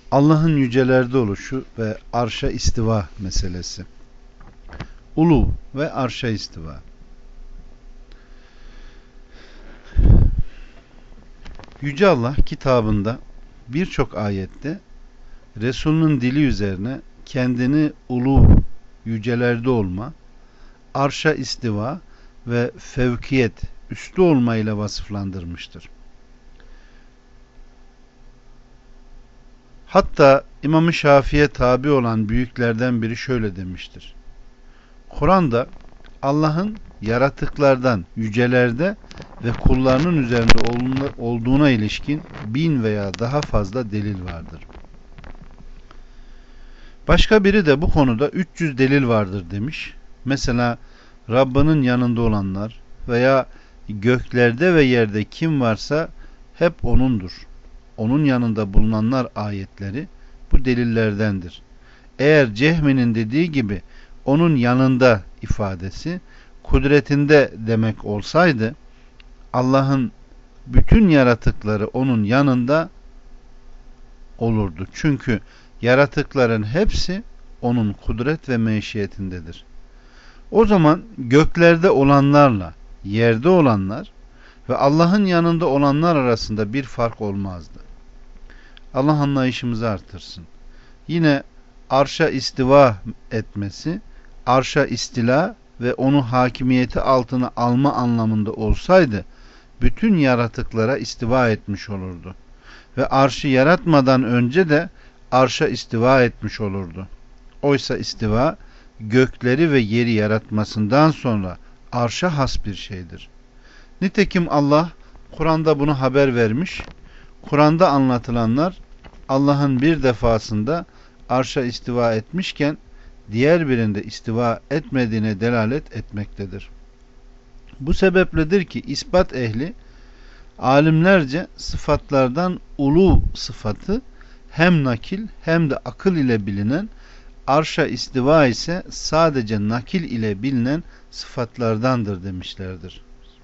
Allah'ın yücelerde oluşu ve arşa istiva meselesi. Ulu ve arşa istiva. Yüce Allah kitabında birçok ayette Resulünün dili üzerine kendini ulu, yücelerde olma, arşa istiva ve fevkiyet, üstü olma ile vasıflandırmıştır. Hatta İmam-ı Şafii'ye tabi olan büyüklerden biri şöyle demiştir. Kur'an'da Allah'ın yaratıklardan yücelerde ve kullarının üzerinde olduğuna ilişkin 1000 veya daha fazla delil vardır. Başka biri de bu konuda 300 delil vardır demiş. Mesela Rabbinin yanında olanlar veya göklerde ve yerde kim varsa hep O'nundur. Onun yanında bulunanlar ayetleri bu delillerdendir. Eğer Cehmi'nin dediği gibi onun yanında ifadesi kudretinde demek olsaydı Allah'ın bütün yaratıkları onun yanında olurdu. Çünkü yaratıkların hepsi onun kudret ve meşiyetindedir. O zaman göklerde olanlarla yerde olanlar ve Allah'ın yanında olanlar arasında bir fark olmazdı. Allah anlayışımızı artırsın. Yine arşa istiva etmesi, arşa istila ve onu hakimiyeti altına alma anlamında olsaydı bütün yaratıklara istiva etmiş olurdu. Ve arşı yaratmadan önce de arşa istiva etmiş olurdu. Oysa istiva gökleri ve yeri yaratmasından sonra arşa has bir şeydir. Nitekim Allah Kur'an'da bunu haber vermiş. Kur'an'da anlatılanlar Allah'ın bir defasında arşa istiva etmişken diğer birinde istiva etmediğine delalet etmektedir. Bu sebepledir ki ispat ehli alimlerce sıfatlardan ulu sıfatı hem nakil hem de akıl ile bilinen, arşa istiva ise sadece nakil ile bilinen sıfatlardandır demişlerdir.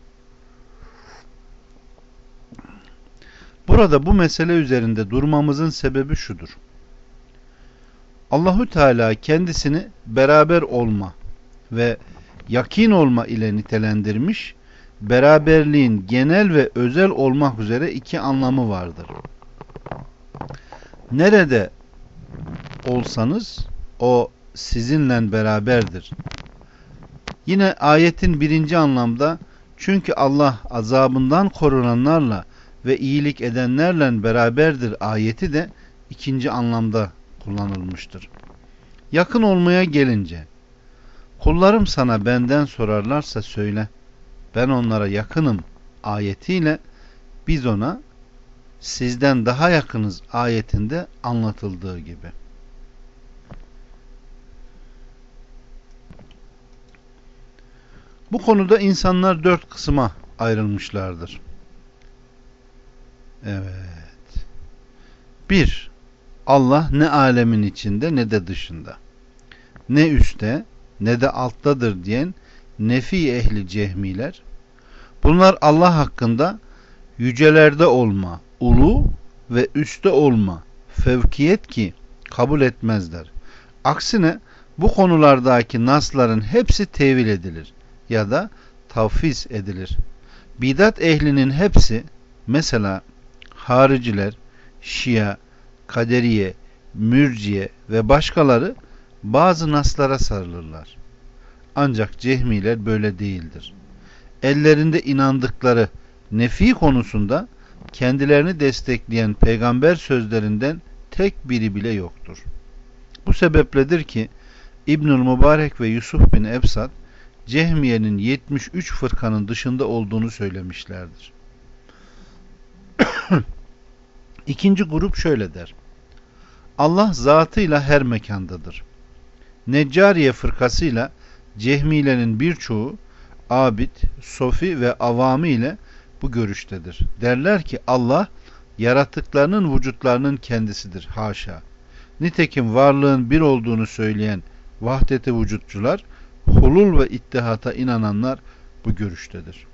Burada bu mesele üzerinde durmamızın sebebi şudur. Allahu Teala kendisini beraber olma ve yakin olma ile nitelendirmiş. Beraberliğin genel ve özel olmak üzere iki anlamı vardır. Nerede olsanız o sizinle beraberdir. Yine ayetin birinci anlamda çünkü Allah azabından korunanlarla ve iyilik edenlerle beraberdir ayeti de ikinci anlamda kullanılmıştır. Yakın olmaya gelince kullarım sana benden sorarlarsa söyle ben onlara yakınım ayetiyle biz ona sizden daha yakınız ayetinde anlatıldığı gibi. Bu konuda insanlar 4 kısma ayrılmışlardır. Evet. 1. Allah ne alemin içinde ne de dışında. Ne üstte ne de alttadır diyen nefi ehli cehmiler. Bunlar Allah hakkında yücelerde olma, ulu ve üstte olma, fevkiyet ki kabul etmezler. Aksine bu konulardaki nasların hepsi tevil edilir ya da tavfiz edilir. Bidat ehlinin hepsi mesela hariciler, şia, kaderiye, mürciye ve başkaları bazı naslara sarılırlar. Ancak cehmiler böyle değildir. Ellerinde inandıkları nefi konusunda kendilerini destekleyen peygamber sözlerinden tek biri bile yoktur. Bu sebepledir ki İbnül Mübarek ve Yusuf bin Ebsat Cehmiye'nin 73 fırkanın dışında olduğunu söylemişlerdir. İkinci grup şöyle der. Allah zatıyla her mekandadır. Neccariye fırkasıyla Cehmilerin birçoğu abid, sofi ve avamı ile bu görüştedir. Derler ki Allah yaratıklarının vücutlarının kendisidir. Haşa. Nitekim varlığın bir olduğunu söyleyen vahdet-i vücutçular, hulul ve ittihata inananlar bu görüştedir.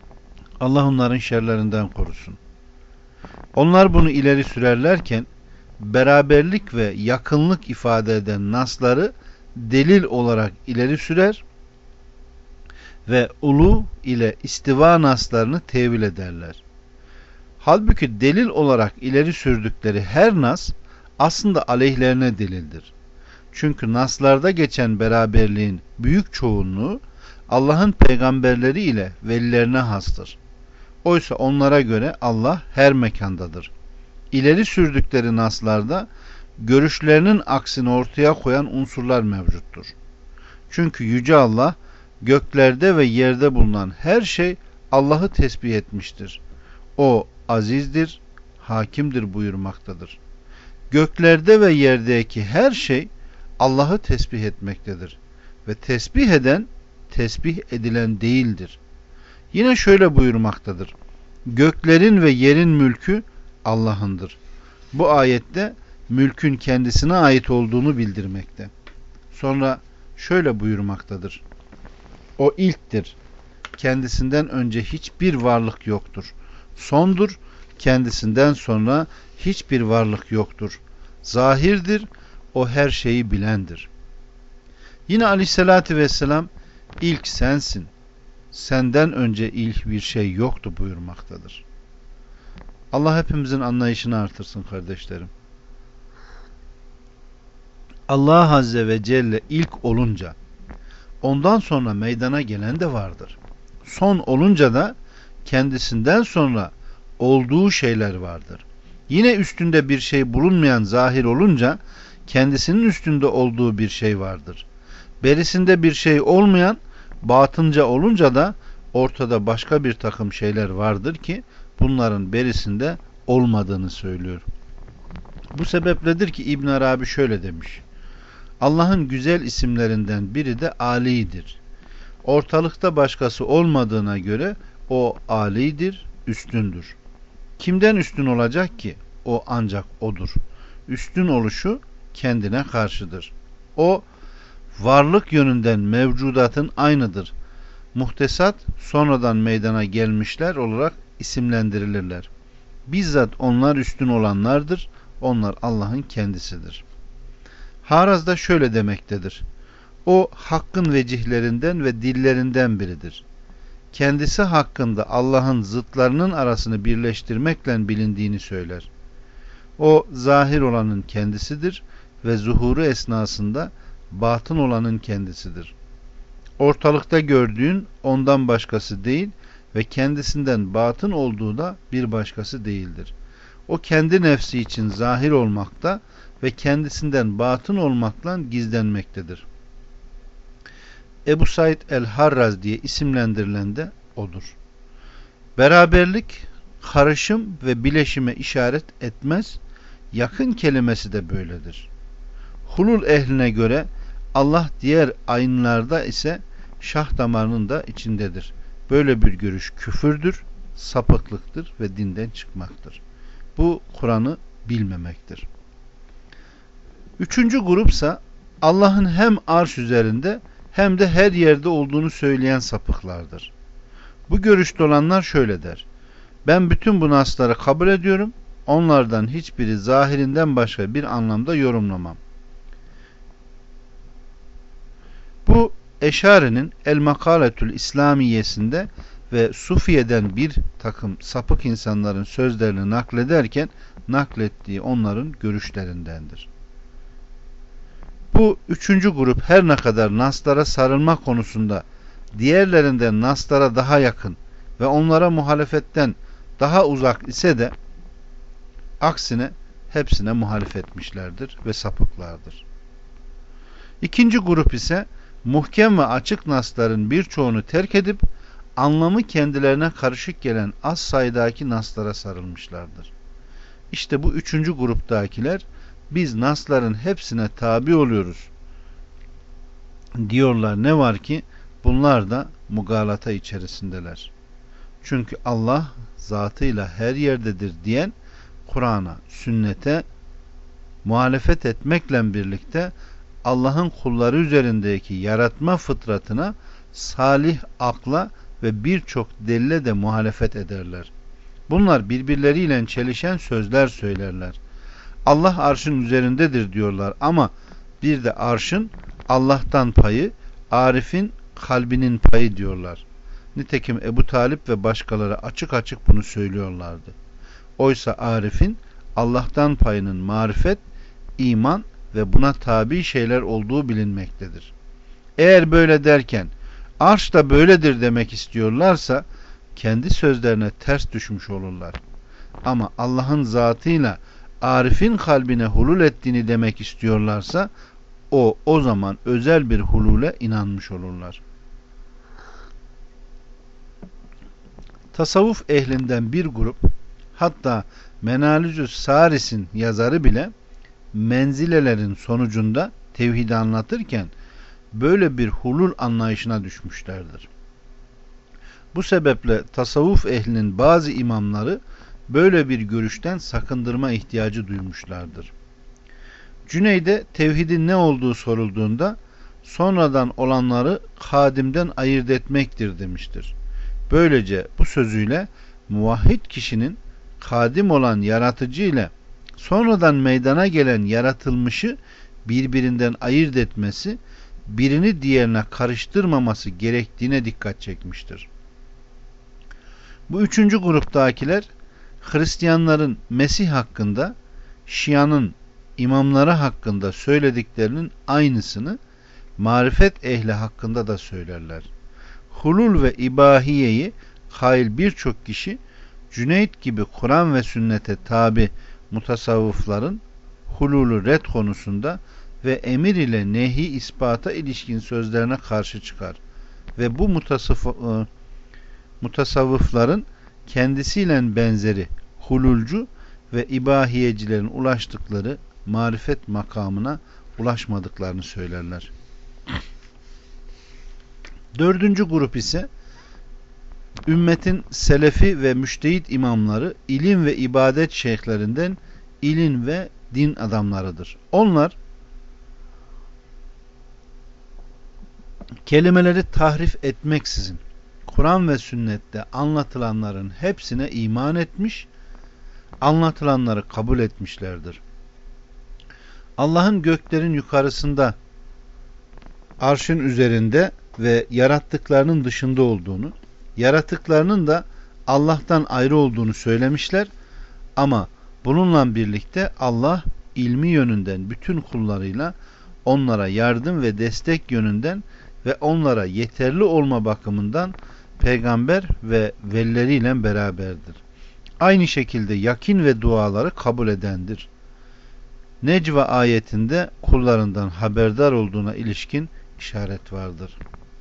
Allah onların şerlerinden korusun. Onlar bunu ileri sürerlerken beraberlik ve yakınlık ifade eden nasları delil olarak ileri sürer ve ulu ile istiva naslarını tevil ederler. Halbuki delil olarak ileri sürdükleri her nas aslında aleyhlerine delildir. Çünkü naslarda geçen beraberliğin büyük çoğunluğu Allah'ın peygamberleri ile velilerine hastır. Oysa onlara göre Allah her mekandadır. İleri sürdükleri naslarda görüşlerinin aksini ortaya koyan unsurlar mevcuttur. Çünkü Yüce Allah göklerde ve yerde bulunan her şey Allah'ı tesbih etmiştir. O azizdir, hakimdir buyurmaktadır. Göklerde ve yerdeki her şey Allah'ı tesbih etmektedir. Ve tesbih eden, tesbih edilen değildir. Yine şöyle buyurmaktadır. Göklerin ve yerin mülkü Allah'ındır. Bu ayette mülkün kendisine ait olduğunu bildirmekte. Sonra şöyle buyurmaktadır. O ilktir. Kendisinden önce hiçbir varlık yoktur. Sondur. Kendisinden sonra hiçbir varlık yoktur. Zahirdir. O her şeyi bilendir. Yine Aleyhisselatü Vesselam ilk sensin. Senden önce ilk bir şey yoktu buyurmaktadır. Allah hepimizin anlayışını artırsın kardeşlerim. Allah Azze ve Celle ilk olunca ondan sonra meydana gelen de vardır. Son olunca da kendisinden sonra olduğu şeyler vardır. Yine üstünde bir şey bulunmayan zahir olunca kendisinin üstünde olduğu bir şey vardır. Berisinde bir şey olmayan batınca olunca da ortada başka bir takım şeyler vardır ki bunların berisinde olmadığını söylüyor. Bu sebepledir ki İbn Arabi şöyle demiş. Allah'ın güzel isimlerinden biri de Ali'dir. Ortalıkta başkası olmadığına göre o Ali'dir, üstündür. Kimden üstün olacak ki? O ancak odur. Üstün oluşu kendine karşıdır. O varlık yönünden mevcudatın aynıdır. Muhtesat sonradan meydana gelmişler olarak isimlendirilirler. Bizzat onlar üstün olanlardır. Onlar Allah'ın kendisidir. Haraz da şöyle demektedir. O hakkın vecihlerinden ve dillerinden biridir. Kendisi hakkında Allah'ın zıtlarının arasını birleştirmekle bilindiğini söyler. O zahir olanın kendisidir ve zuhuru esnasında batın olanın kendisidir. Ortalıkta gördüğün ondan başkası değil ve kendisinden batın olduğu da bir başkası değildir. O kendi nefsi için zahir olmakta ve kendisinden batın olmakla gizlenmektedir. Ebu Said el-Harraz diye isimlendirilen de odur. Beraberlik, karışım ve bileşime işaret etmez, yakın kelimesi de böyledir. Hulul ehline göre Allah diğer ayınlarda ise şah damarının da içindedir. Böyle bir görüş küfürdür, sapıklıktır ve dinden çıkmaktır. Bu Kur'an'ı bilmemektir. Üçüncü grupsa Allah'ın hem arş üzerinde hem de her yerde olduğunu söyleyen sapıklardır. Bu görüşte olanlar şöyle der. Ben bütün bu nasları kabul ediyorum. Onlardan hiçbiri zahirinden başka bir anlamda yorumlamam. Bu Eşari'nin El Makaletül İslamiyesinde ve Sufiye'den bir takım sapık insanların sözlerini naklederken naklettiği onların görüşlerindendir. Bu üçüncü grup her ne kadar naslara sarılma konusunda diğerlerinden naslara daha yakın ve onlara muhalefetten daha uzak ise de aksine hepsine muhalefet etmişlerdir ve sapıklardır. İkinci grup ise muhkem ve açık nasların birçoğunu terk edip anlamı kendilerine karışık gelen az sayıdaki naslara sarılmışlardır. İşte bu üçüncü gruptakiler biz nasların hepsine tabi oluyoruz diyorlar. Ne var ki bunlar da mugalata içerisindeler. Çünkü Allah zatıyla her yerdedir diyen Kur'an'a, sünnete muhalefet etmekle birlikte Allah'ın kulları üzerindeki yaratma fıtratına, salih akla ve birçok delile de muhalefet ederler. Bunlar birbirleriyle çelişen sözler söylerler. Allah arşın üzerindedir diyorlar ama bir de arşın Allah'tan payı, Arif'in kalbinin payı diyorlar. Nitekim Ebu Talip ve başkaları açık açık bunu söylüyorlardı. Oysa Arif'in Allah'tan payının marifet, iman ve buna tabi şeyler olduğu bilinmektedir. Eğer böyle derken arş da böyledir demek istiyorlarsa kendi sözlerine ters düşmüş olurlar. Ama Allah'ın zatıyla Arif'in kalbine hulul ettiğini demek istiyorlarsa o zaman özel bir hulule inanmış olurlar. Tasavvuf ehlinden bir grup, hatta Menalücü Saris'in yazarı bile menzilelerin sonucunda tevhidi anlatırken böyle bir hulul anlayışına düşmüşlerdir. Bu sebeple tasavvuf ehlinin bazı imamları böyle bir görüşten sakındırma ihtiyacı duymuşlardır. Cüneyd'e tevhidin ne olduğu sorulduğunda sonradan olanları kadimden ayırt etmektir demiştir. Böylece bu sözüyle muvahhid kişinin kadim olan yaratıcı ile sonradan meydana gelen yaratılmışı birbirinden ayırt etmesi, birini diğerine karıştırmaması gerektiğine dikkat çekmiştir. Bu üçüncü gruptakiler Hristiyanların Mesih hakkında, Şia'nın imamları hakkında söylediklerinin aynısını marifet ehli hakkında da söylerler. Hulul ve ibahiyeyi kail birçok kişi Cüneyd gibi Kur'an ve sünnete tabi mutasavvıfların hululu red konusunda ve emir ile nehi ispata ilişkin sözlerine karşı çıkar ve bu mutasavvıfların kendisiyle benzeri hululcu ve ibahiyecilerin ulaştıkları marifet makamına ulaşmadıklarını söylerler. Dördüncü grup ise ümmetin selefi ve müştehit imamları, ilim ve ibadet şeyhlerinden ilim ve din adamlarıdır. Onlar kelimeleri tahrif etmeksizin Kur'an ve sünnette anlatılanların hepsine iman etmiş, anlatılanları kabul etmişlerdir. Allah'ın göklerin yukarısında, arşın üzerinde ve yarattıklarının dışında olduğunu, yaratıklarının da Allah'tan ayrı olduğunu söylemişler ama bununla birlikte Allah ilmi yönünden bütün kullarıyla onlara yardım ve destek yönünden ve onlara yeterli olma bakımından peygamber ve velileriyle beraberdir. Aynı şekilde yakin ve duaları kabul edendir. Necva ayetinde kullarından haberdar olduğuna ilişkin işaret vardır.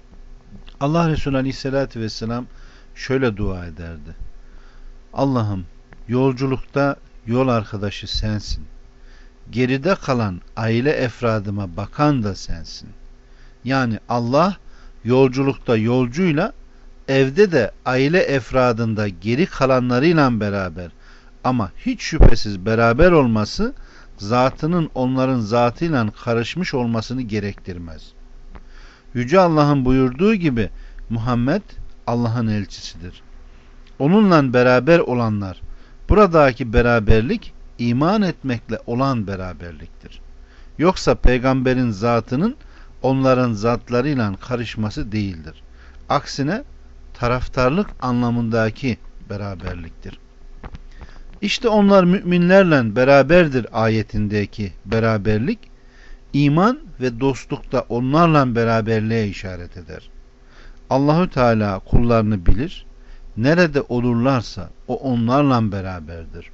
Allah Resulü Aleyhisselatü Vesselam şöyle dua ederdi. Allah'ım, yolculukta yol arkadaşı sensin. Geride kalan aile efradıma bakan da sensin. Yani Allah yolculukta yolcuyla, evde de aile efradında geri kalanlarıyla beraber, ama hiç şüphesiz beraber olması zatının onların zatıyla karışmış olmasını gerektirmez. Yüce Allah'ın buyurduğu gibi Muhammed Allah'ın elçisidir. Onunla beraber olanlar, buradaki beraberlik iman etmekle olan beraberliktir. Yoksa peygamberin zatının onların zatlarıyla karışması değildir. Aksine taraftarlık anlamındaki beraberliktir. İşte onlar müminlerle beraberdir ayetindeki beraberlik, iman ve dostlukta onlarla beraberliğe işaret eder. Allahü Teala kullarını bilir, nerede olurlarsa o onlarla beraberdir.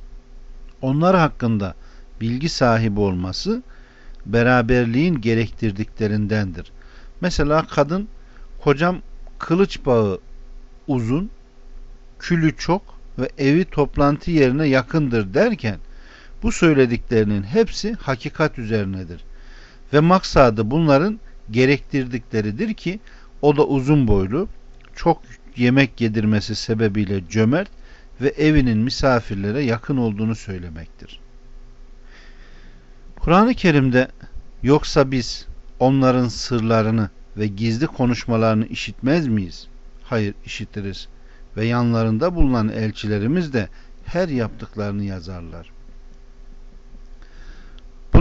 Onlar hakkında bilgi sahibi olması beraberliğin gerektirdiklerindendir. Mesela kadın, kocam kılıç bağı uzun, külü çok ve evi toplantı yerine yakındır derken bu söylediklerinin hepsi hakikat üzerinedir. Ve maksadı bunların gerektirdikleridir ki o da uzun boylu, çok yemek yedirmesi sebebiyle cömert ve evinin misafirlere yakın olduğunu söylemektir. Kur'an-ı Kerim'de yoksa biz onların sırlarını ve gizli konuşmalarını işitmez miyiz? Hayır, işitiriz ve yanlarında bulunan elçilerimiz de her yaptıklarını yazarlar.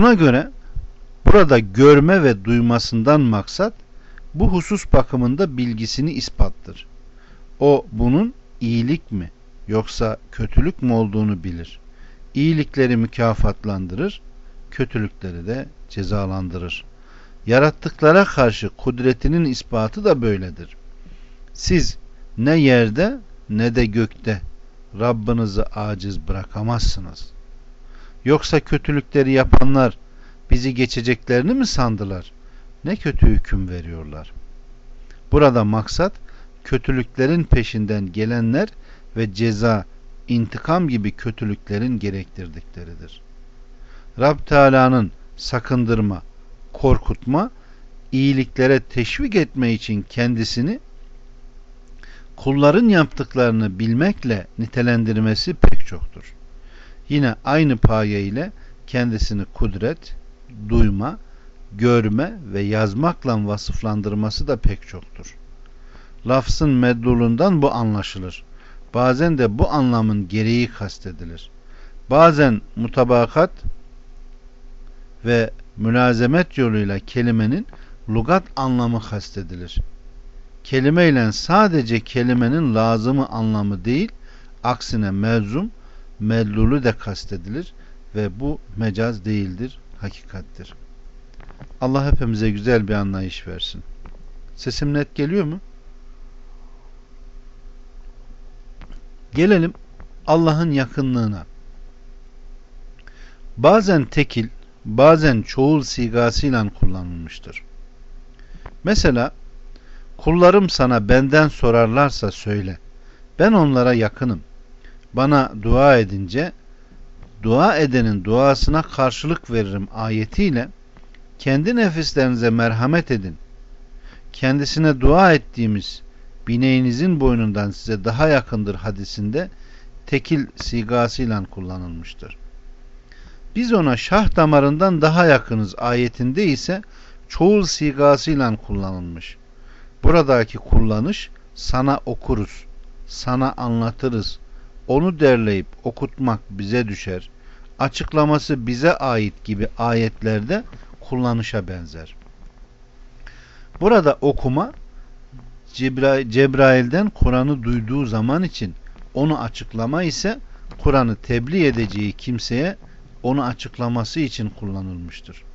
Buna göre burada görme ve duymasından maksat bu husus bakımında bilgisini ispattır. O bunun iyilik mi yoksa kötülük mü olduğunu bilir. İyilikleri mükafatlandırır, kötülükleri de cezalandırır. Yarattıklara karşı kudretinin ispatı da böyledir. Siz ne yerde ne de gökte Rabbinizi aciz bırakamazsınız. Yoksa kötülükleri yapanlar bizi geçeceklerini mi sandılar? Ne kötü hüküm veriyorlar. Burada maksat kötülüklerin peşinden gelenler ve ceza, intikam gibi kötülüklerin gerektirdikleridir. Rab Teala'nın sakındırma, korkutma, iyiliklere teşvik etme için kendisini kulların yaptıklarını bilmekle nitelendirmesi pek çoktur. Yine aynı paye ile kendisini kudret, duyma, görme ve yazmakla vasıflandırması da pek çoktur. Lafzın meddulundan bu anlaşılır. Bazen de bu anlamın gereği kastedilir. Bazen mutabakat ve mülazemet yoluyla kelimenin lugat anlamı kastedilir. Kelime ile sadece kelimenin lazımı anlamı değil, aksine melzum, meddulu de kastedilir ve bu mecaz değildir, hakikattir. Allah hepimize güzel bir anlayış versin. Sesim net geliyor mu? Gelelim Allah'ın yakınlığına. Bazen tekil, bazen çoğul sigasıyla kullanılmıştır. Mesela kullarım sana benden sorarlarsa söyle. Ben onlara yakınım. Bana dua edince dua edenin duasına karşılık veririm ayetiyle kendi nefislerinize merhamet edin. Kendisine dua ettiğimiz bineğinizin boynundan size daha yakındır hadisinde tekil sigasıyla kullanılmıştır. Biz ona şah damarından daha yakınız ayetinde ise çoğul sigasıyla kullanılmış. Buradaki kullanış sana okuruz, sana anlatırız, onu derleyip okutmak bize düşer, açıklaması bize ait gibi ayetlerde kullanışa benzer. Burada okuma Cebrail'den Kur'an'ı duyduğu zaman için, onu açıklama ise Kur'an'ı tebliğ edeceği kimseye onu açıklaması için kullanılmıştır.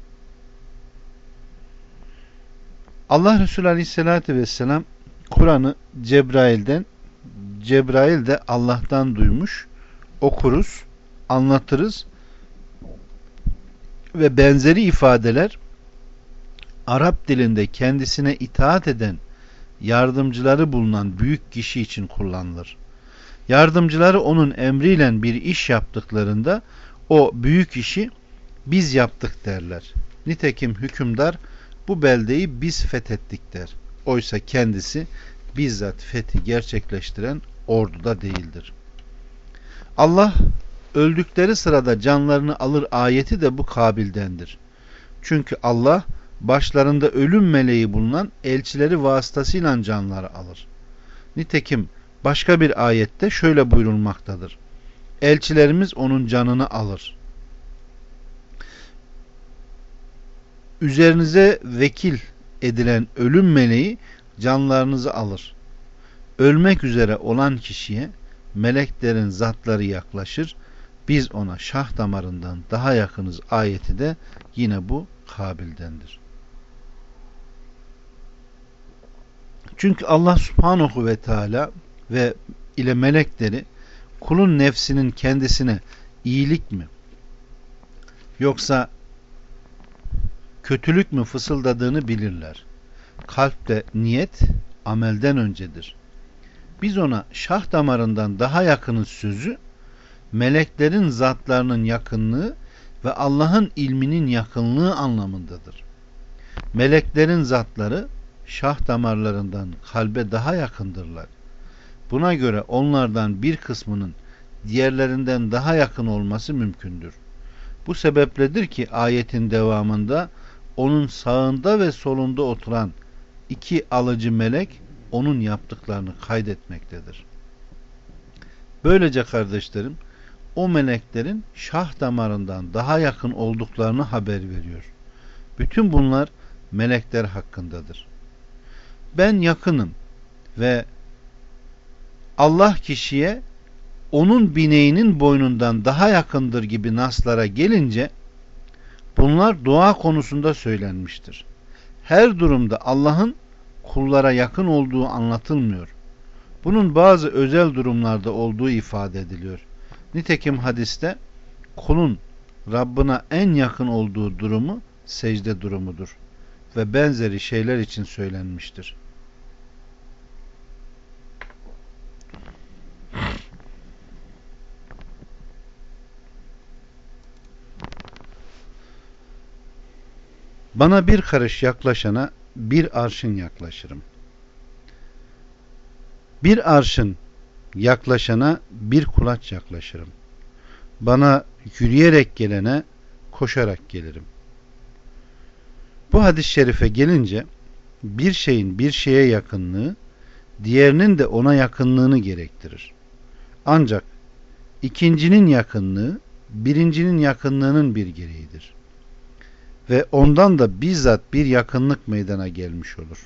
Allah Resulü Aleyhisselatü Vesselam Kur'an'ı Cebrail de Allah'tan duymuş, okuruz, anlatırız ve benzeri ifadeler Arap dilinde kendisine itaat eden yardımcıları bulunan büyük kişi için kullanılır. Yardımcıları onun emriyle bir iş yaptıklarında o büyük işi biz yaptık derler. Nitekim hükümdar bu beldeyi biz fethettik der. Oysa kendisi bizzat fethi gerçekleştiren orduda değildir. Allah öldükleri sırada canlarını alır ayeti de bu kabildendir. Çünkü Allah başlarında ölüm meleği bulunan elçileri vasıtasıyla canları alır. Nitekim başka bir ayette şöyle buyurulmaktadır. Elçilerimiz onun canını alır. Üzerinize vekil edilen ölüm meleği canlarınızı alır. Ölmek üzere olan kişiye meleklerin zatları yaklaşır. Biz ona şah damarından daha yakınız ayeti de yine bu kabildendir. Çünkü Allah Subhanahu ve Teala ve ile melekleri kulun nefsinin kendisine iyilik mi yoksa kötülük mü fısıldadığını bilirler. Kalpte niyet amelden öncedir. Biz ona şah damarından daha yakınız sözü meleklerin zatlarının yakınlığı ve Allah'ın ilminin yakınlığı anlamındadır. Meleklerin zatları şah damarlarından kalbe daha yakındırlar. Buna göre onlardan bir kısmının diğerlerinden daha yakın olması mümkündür. Bu sebepledir ki ayetin devamında onun sağında ve solunda oturan iki alıcı melek onun yaptıklarını kaydetmektedir. Böylece kardeşlerim, o meleklerin şah damarından daha yakın olduklarını haber veriyor. Bütün bunlar melekler hakkındadır. Ben yakınım ve Allah kişiye onun bineğinin boynundan daha yakındır gibi naslara gelince bunlar dua konusunda söylenmiştir. Her durumda Allah'ın kullara yakın olduğu anlatılmıyor. Bunun bazı özel durumlarda olduğu ifade ediliyor. Nitekim hadiste kulun Rabbına en yakın olduğu durumu secde durumudur ve benzeri şeyler için söylenmiştir. Bana bir karış yaklaşana bir arşın yaklaşırım. Bir arşın yaklaşana bir kulaç yaklaşırım. Bana yürüyerek gelene koşarak gelirim. Bu hadis-i şerife gelince bir şeyin bir şeye yakınlığı diğerinin de ona yakınlığını gerektirir. Ancak ikincinin yakınlığı birincinin yakınlığının bir gereğidir. Ve ondan da bizzat bir yakınlık meydana gelmiş olur.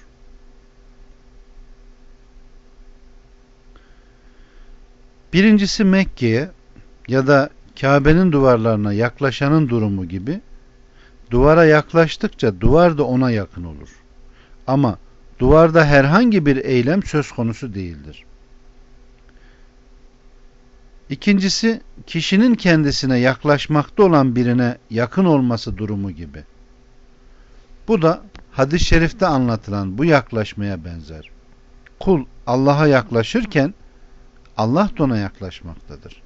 Birincisi Mekke'ye ya da Kabe'nin duvarlarına yaklaşanın durumu gibi, duvara yaklaştıkça duvar da ona yakın olur. Ama duvarda herhangi bir eylem söz konusu değildir. İkincisi, kişinin kendisine yaklaşmakta olan birine yakın olması durumu gibi. Bu da hadis-i şerifte anlatılan bu yaklaşmaya benzer. Kul Allah'a yaklaşırken Allah da ona yaklaşmaktadır.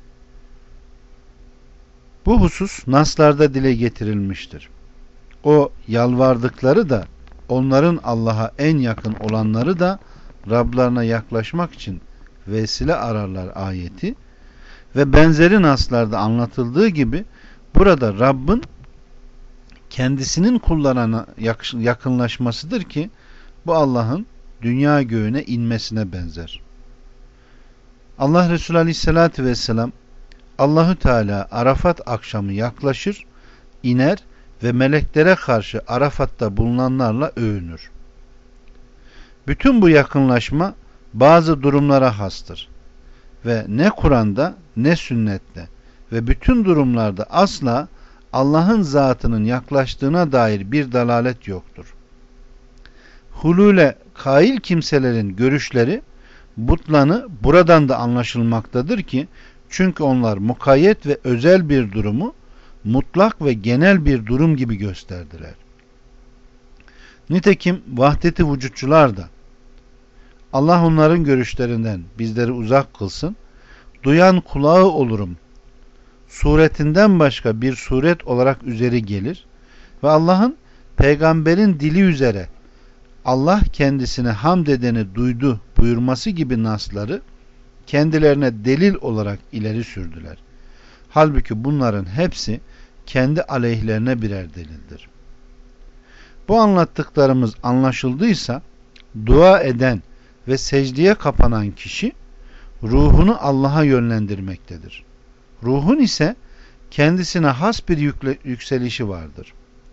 Bu husus naslarda dile getirilmiştir. O yalvardıkları da onların Allah'a en yakın olanları da Rablarına yaklaşmak için vesile ararlar ayeti ve benzeri naslarda anlatıldığı gibi burada Rabbin kendisinin kullarına yakınlaşmasıdır ki bu Allah'ın dünya göğüne inmesine benzer. Allah Resulü Aleyhisselatü Vesselam Allahü Teala Arafat akşamı yaklaşır, iner ve meleklere karşı Arafat'ta bulunanlarla övünür. Bütün bu yakınlaşma bazı durumlara hastır ve ne Kur'an'da ne sünnette ve bütün durumlarda asla Allah'ın zatının yaklaştığına dair bir dalalet yoktur. Hulule kail kimselerin görüşleri butlanı buradan da anlaşılmaktadır ki çünkü onlar mukayyet ve özel bir durumu mutlak ve genel bir durum gibi gösterdiler. Nitekim vahdeti vücutçular da Allah onların görüşlerinden bizleri uzak kılsın, duyan kulağı olurum suretinden başka bir suret olarak üzeri gelir ve Allah'ın peygamberin dili üzere Allah kendisine hamd edeni duydu buyurması gibi nasları kendilerine delil olarak ileri sürdüler. Halbuki bunların hepsi kendi aleyhlerine birer delildir. Bu anlattıklarımız anlaşıldıysa dua eden ve secdeye kapanan kişi ruhunu Allah'a yönlendirmektedir. Ruhun ise kendisine has bir yükselişi vardır.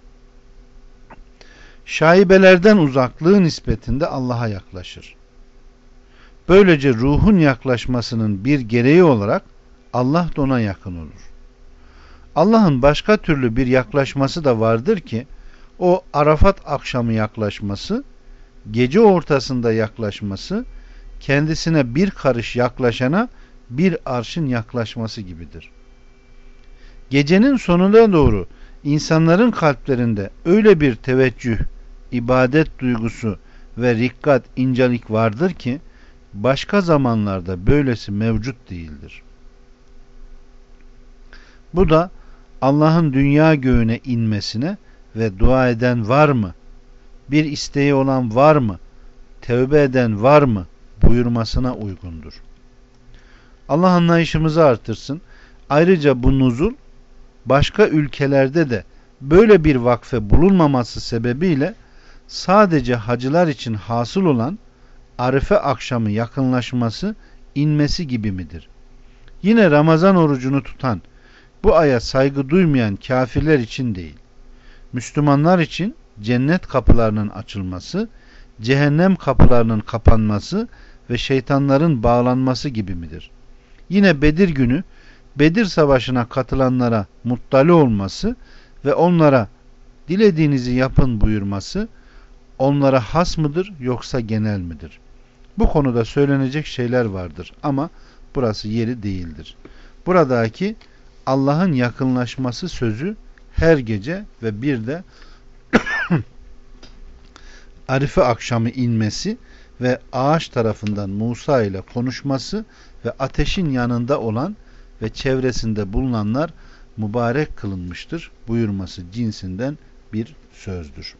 Şaibelerden uzaklığı nispetinde Allah'a yaklaşır. Böylece ruhun yaklaşmasının bir gereği olarak Allah da ona yakın olur. Allah'ın başka türlü bir yaklaşması da vardır ki o Arafat akşamı yaklaşması, gece ortasında yaklaşması, kendisine bir karış yaklaşana bir arşın yaklaşması gibidir. Gecenin sonuna doğru insanların kalplerinde öyle bir teveccüh, ibadet duygusu ve rikkat, incelik vardır ki başka zamanlarda böylesi mevcut değildir. Bu da Allah'ın dünya göğüne inmesine ve dua eden var mı? Bir isteği olan var mı? Tevbe eden var mı? Buyurmasına uygundur. Allah anlayışımızı artırsın. Ayrıca bu nuzul başka ülkelerde de böyle bir vakfe bulunmaması sebebiyle sadece hacılar için hasıl olan Arife akşamı yakınlaşması, inmesi gibi midir? Yine Ramazan orucunu tutan, bu aya saygı duymayan kafirler için değil, Müslümanlar için cennet kapılarının açılması, cehennem kapılarının kapanması ve şeytanların bağlanması gibi midir? Yine Bedir günü Bedir Savaşı'na katılanlara muttali olması ve onlara dilediğinizi yapın buyurması onlara has mıdır yoksa genel midir? Bu konuda söylenecek şeyler vardır ama burası yeri değildir. Buradaki Allah'ın yakınlaşması sözü her gece ve bir de Arife akşamı inmesi ve ağaç tarafından Musa ile konuşması ve ateşin yanında olan ve çevresinde bulunanlar mübarek kılınmıştır buyurması cinsinden bir sözdür.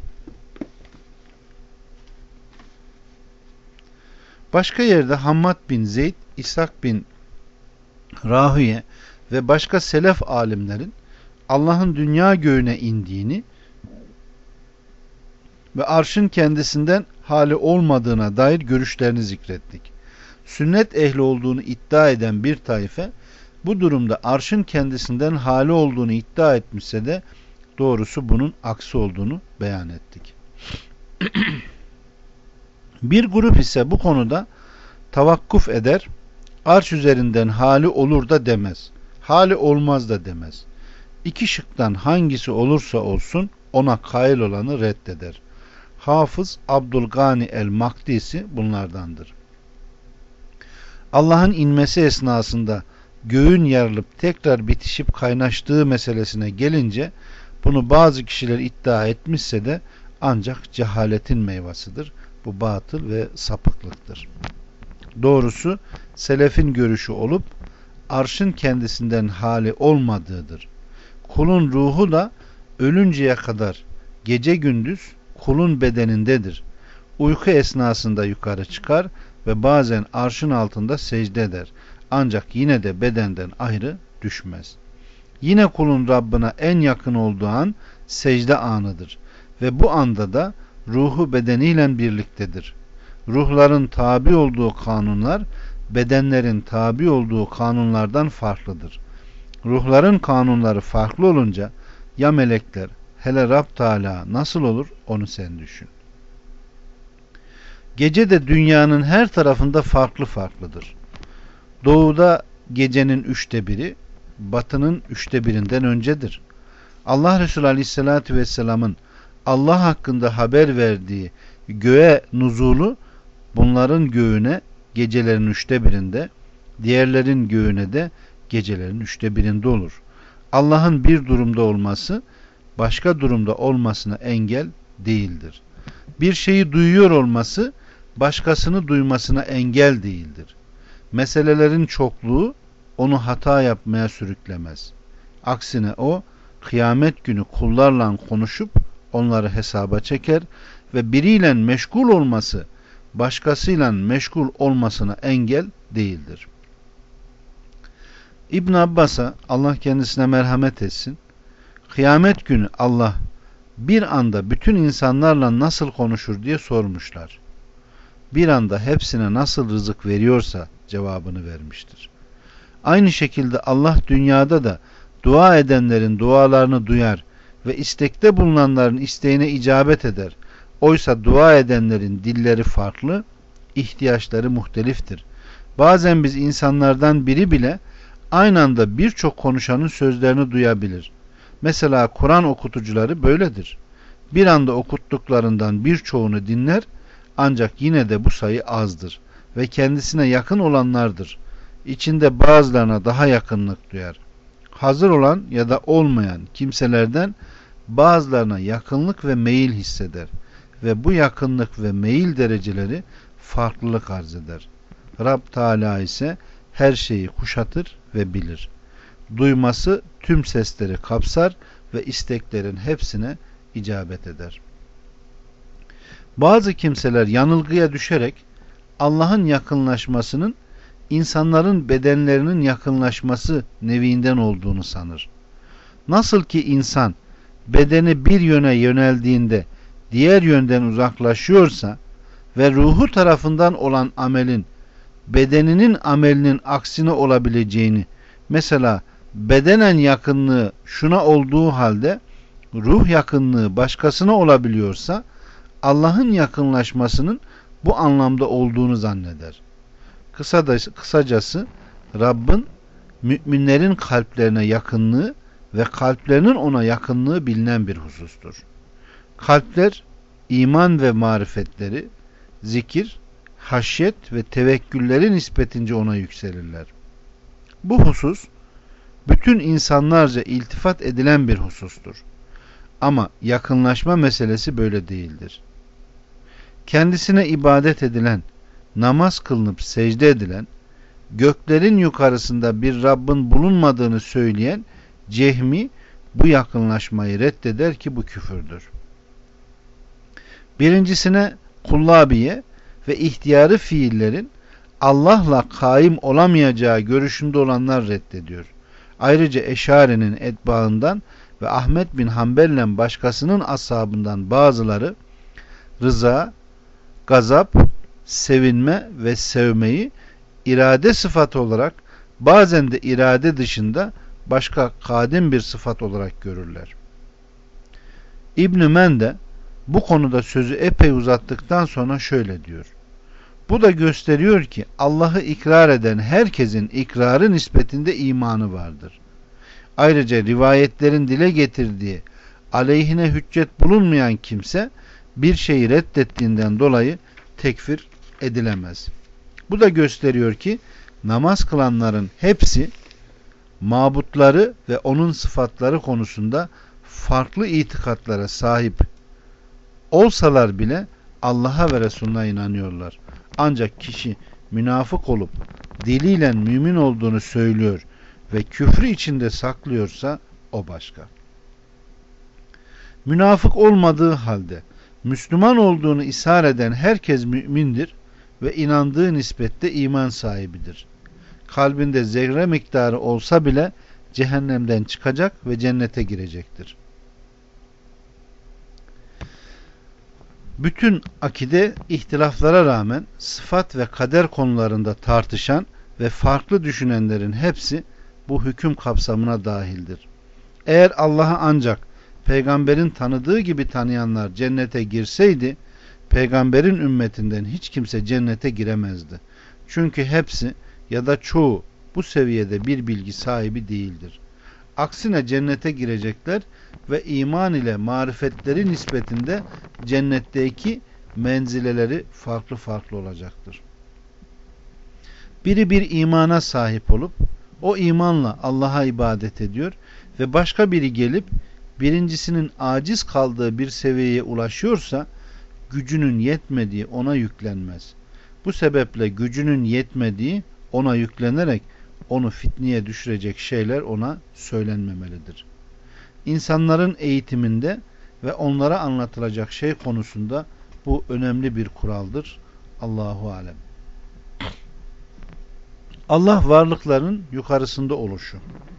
Başka yerde Hammad bin Zeyd, İshak bin Rahüye ve başka selef alimlerin Allah'ın dünya göğüne indiğini ve arşın kendisinden hali olmadığına dair görüşlerini zikrettik. Sünnet ehli olduğunu iddia eden bir taife bu durumda arşın kendisinden hali olduğunu iddia etmişse de doğrusu bunun aksi olduğunu beyan ettik. Bir grup ise bu konuda tavakkuf eder, arş üzerinden hali olur da demez, hali olmaz da demez. İki şıktan hangisi olursa olsun ona kail olanı reddeder. Hafız Abdülgani el-Makdisi bunlardandır. Allah'ın inmesi esnasında göğün yarılıp tekrar bitişip kaynaştığı meselesine gelince bunu bazı kişiler iddia etmişse de ancak cehaletin meyvasıdır. Bu batıl ve sapıklıktır. Doğrusu selefin görüşü olup arşın kendisinden hali olmadığıdır. Kulun ruhu da ölünceye kadar gece gündüz kulun bedenindedir. Uyku esnasında yukarı çıkar ve bazen arşın altında secde eder. Ancak yine de bedenden ayrı düşmez. Yine kulun Rabbine en yakın olduğu an secde anıdır. Ve bu anda da ruhu bedeniyle birliktedir. Ruhların tabi olduğu kanunlar bedenlerin tabi olduğu kanunlardan farklıdır. Ruhların kanunları farklı olunca ya melekler hele Rab Teala nasıl olur onu sen düşün. Gece de dünyanın her tarafında farklı farklıdır. Doğuda gecenin 1/3'ü, batının 1/3'ünden öncedir. Allah Resulü Aleyhisselatü Vesselam'ın Allah hakkında haber verdiği göğe nuzulu bunların göğüne gecelerin 1/3'inde, diğerlerin göğüne de gecelerin 1/3'inde olur. Allah'ın bir durumda olması başka durumda olmasına engel değildir. Bir şeyi duyuyor olması başkasını duymasına engel değildir. Meselelerin çokluğu onu hata yapmaya sürüklemez. Aksine o kıyamet günü kullarla konuşup onları hesaba çeker ve biriyle meşgul olması başkasıyla meşgul olmasına engel değildir. İbn Abbas'a Allah kendisine merhamet etsin, kıyamet günü Allah bir anda bütün insanlarla nasıl konuşur diye sormuşlar. Bir anda hepsine nasıl rızık veriyorsa cevabını vermiştir. Aynı şekilde Allah dünyada da dua edenlerin dualarını duyar ve istekte bulunanların isteğine icabet eder. Oysa dua edenlerin dilleri farklı, ihtiyaçları muhteliftir. Bazen biz insanlardan biri bile aynı anda birçok konuşanın sözlerini duyabilir. Mesela Kur'an okutucuları böyledir. Bir anda okuttuklarından birçoğunu dinler ancak yine de bu sayı azdır ve kendisine yakın olanlardır. İçinde bazılarına daha yakınlık duyar. Hazır olan ya da olmayan kimselerden bazılarına yakınlık ve meyil hisseder ve bu yakınlık ve meyil dereceleri farklılık arz eder. Rab Teala ise her şeyi kuşatır ve bilir. Duyması tüm sesleri kapsar ve isteklerin hepsine icabet eder. Bazı kimseler yanılgıya düşerek Allah'ın yakınlaşmasının insanların bedenlerinin yakınlaşması neviinden olduğunu sanır. Nasıl ki insan bedeni bir yöne yöneldiğinde diğer yönden uzaklaşıyorsa ve ruhu tarafından olan amelin bedeninin amelinin aksine olabileceğini, mesela bedenen yakınlığı şuna olduğu halde ruh yakınlığı başkasına olabiliyorsa, Allah'ın yakınlaşmasının bu anlamda olduğunu zanneder. Kısacası Rabbin müminlerin kalplerine yakınlığı ve kalplerinin ona yakınlığı bilinen bir husustur. Kalpler iman ve marifetleri, zikir, haşyet ve tevekkülleri nispetince ona yükselirler. Bu husus bütün insanlarca iltifat edilen bir husustur. Ama yakınlaşma meselesi böyle değildir. Kendisine ibadet edilen, namaz kılınıp secde edilen, göklerin yukarısında bir Rabbin bulunmadığını söyleyen Cehmi bu yakınlaşmayı reddeder ki bu küfürdür. Birincisine kullabiye ve ihtiyarı fiillerin Allah'la kaim olamayacağı görüşünde olanlar reddediyor. Ayrıca Eşari'nin etbaından ve Ahmet bin Hanbel'le başkasının ashabından bazıları rıza, gazap, sevinme ve sevmeyi irade sıfatı olarak, bazen de irade dışında başka kadim bir sıfat olarak görürler. İbn-i Mende bu konuda sözü epey uzattıktan sonra şöyle diyor: bu da gösteriyor ki Allah'ı ikrar eden herkesin ikrarı nispetinde imanı vardır. Ayrıca rivayetlerin dile getirdiği aleyhine hüccet bulunmayan kimse bir şeyi reddettiğinden dolayı tekfir edilemez. Bu da gösteriyor ki namaz kılanların hepsi mabutları ve onun sıfatları konusunda farklı itikatlara sahip olsalar bile Allah'a ve Resulüne inanıyorlar. Ancak kişi münafık olup diliyle mümin olduğunu söylüyor ve küfrü içinde saklıyorsa o başka. Münafık olmadığı halde Müslüman olduğunu ishar eden herkes mümindir ve inandığı nispette iman sahibidir. Kalbinde zerre miktarı olsa bile cehennemden çıkacak ve cennete girecektir. Bütün akide ihtilaflara rağmen sıfat ve kader konularında tartışan ve farklı düşünenlerin hepsi bu hüküm kapsamına dahildir. Eğer Allah'ı ancak peygamberin tanıdığı gibi tanıyanlar cennete girseydi, peygamberin ümmetinden hiç kimse cennete giremezdi. Çünkü hepsi ya da çoğu bu seviyede bir bilgi sahibi değildir. Aksine cennete girecekler ve iman ile marifetleri nispetinde cennetteki menzileleri farklı farklı olacaktır. Biri bir imana sahip olup o imanla Allah'a ibadet ediyor ve başka biri gelip birincisinin aciz kaldığı bir seviyeye ulaşıyorsa gücünün yetmediği ona yüklenmez. Bu sebeple gücünün yetmediği ona yüklenerek onu fitneye düşürecek şeyler ona söylenmemelidir. İnsanların eğitiminde ve onlara anlatılacak şey konusunda bu önemli bir kuraldır. Allahu alem. Allah varlıkların yukarısında oluşu.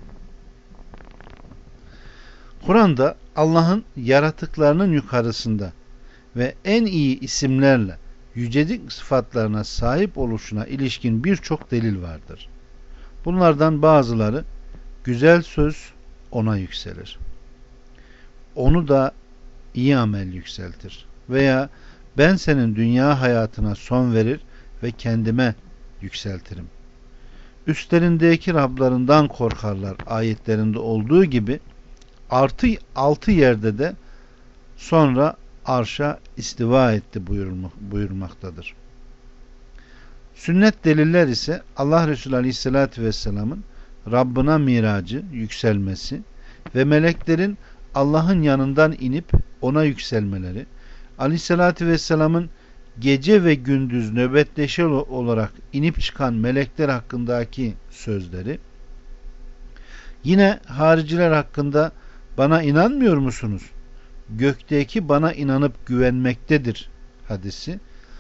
Kur'an'da Allah'ın yaratıklarının yukarısında ve en iyi isimlerle yücelik sıfatlarına sahip oluşuna ilişkin birçok delil vardır. Bunlardan bazıları güzel söz ona yükselir. Onu da iyi amel yükseltir. Veya ben senin dünya hayatına son verir ve kendime yükseltirim. Üstlerindeki Rablarından korkarlar ayetlerinde olduğu gibi altı yerde de sonra arşa istiva etti buyurmaktadır. Sünnet deliller ise Allah Resulü Aleyhisselatü Vesselam'ın Rabbına miracı, yükselmesi ve meleklerin Allah'ın yanından inip ona yükselmeleri, Aleyhisselatü Vesselam'ın gece ve gündüz nöbetleşe olarak inip çıkan melekler hakkındaki sözleri, yine hariciler hakkında bana inanmıyor musunuz? Gökteki bana inanıp güvenmektedir hadisi.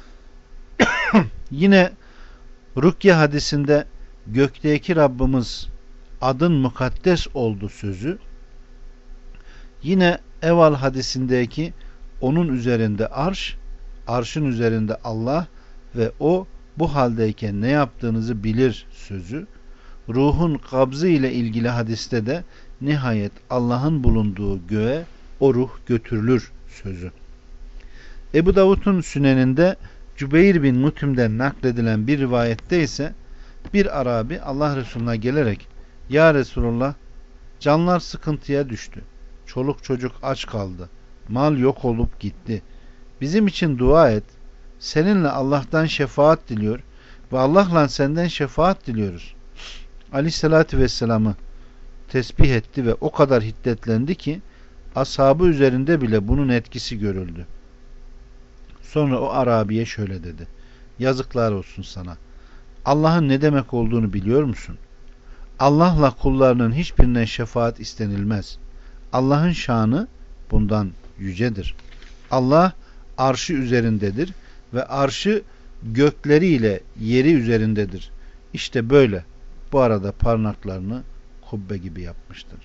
Yine Rukye hadisinde gökteki Rabbimiz adın mukaddes oldu sözü. Yine Eval hadisindeki onun üzerinde arş, arşın üzerinde Allah ve o bu haldeyken ne yaptığınızı bilir sözü, ruhun kabzı ile ilgili hadiste de nihayet Allah'ın bulunduğu göğe o ruh götürülür sözü. Ebu Davud'un Süneninde Cübeyr bin Mut'im'den nakledilen bir rivayette ise bir Arabi Allah Resulüne gelerek "Ya Resulullah, canlar sıkıntıya düştü. Çoluk çocuk aç kaldı. Mal yok olup gitti. Bizim için dua et. Seninle Allah'tan şefaat diliyor ve Allah'la senden şefaat diliyoruz." Aleyhissalatü Vesselam'ı tesbih etti ve o kadar hiddetlendi ki ashabı üzerinde bile bunun etkisi görüldü. Sonra o Arabiye şöyle dedi: "Yazıklar olsun sana. Allah'ın ne demek olduğunu biliyor musun? Allah'la kullarının hiçbirinden şefaat istenilmez. Allah'ın şanı bundan yücedir. Allah arşı üzerindedir ve arşı gökleriyle yeri üzerindedir. İşte böyle." Bu arada parmaklarını kubbe gibi yapmıştır.